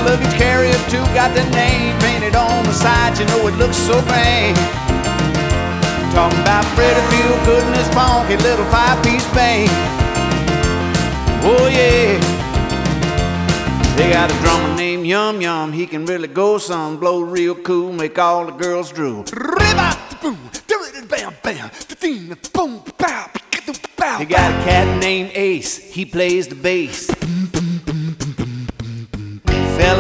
luggage carrier too, got the name painted on the side. You know it looks so grand. Talking about Freddie Feel Good and his funky little 5-piece band. Oh yeah. They got a drummer named Yum Yum. He can really go some, blow real cool, make all the girls drool. They got a cat named Ace. He plays the bass.